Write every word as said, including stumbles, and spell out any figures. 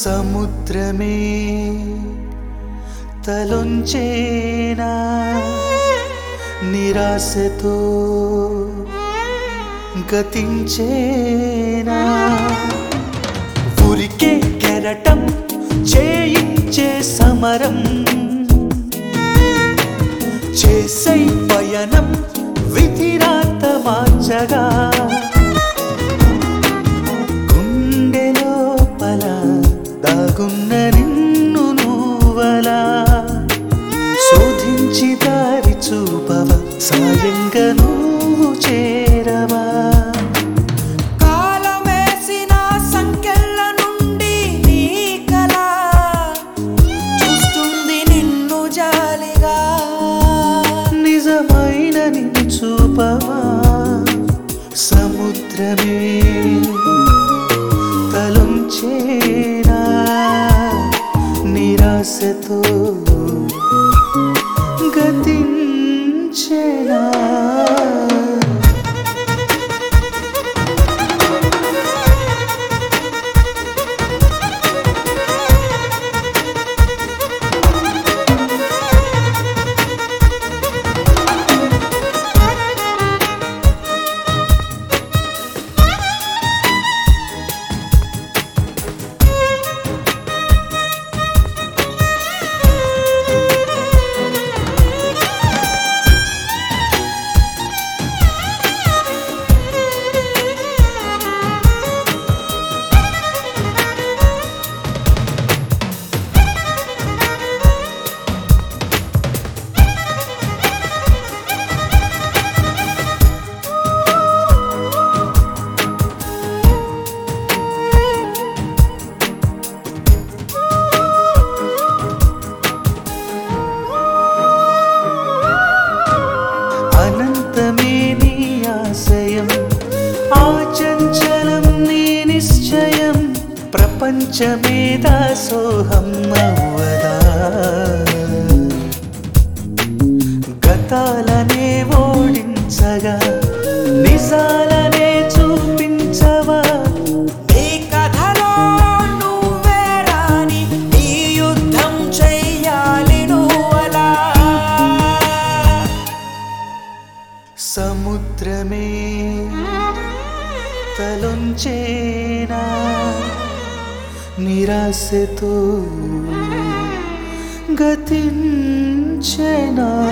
సముద్రమే తలొంచేనా నిరాశతో గతించేనా ఊరికే కెరటం చేయించే సమరం చేసై పయనం విధిరాత మార్చగా గుండె లోపల దాగున్న నిన్ను నువ్వలా శోధించి దారి చూపవ సాయంగా నువ్వు చేరవా సముద్రమే తలొంచేనా నిరాశతో గతించేనా అనంతమే నీ ఆశయం ఆచంచలం నీ నిశ్చయం ప్రపంచమే దాసోహం అవ్వదా గతాలనే ఓడించగా నిజాలనే చూపించవా నీ కథలో నువ్వే రాని నీ యుద్ధం చెయ్యాలి నువ్వలా సముద్రమే తలొంచేనా నిరాశతో గతించేనా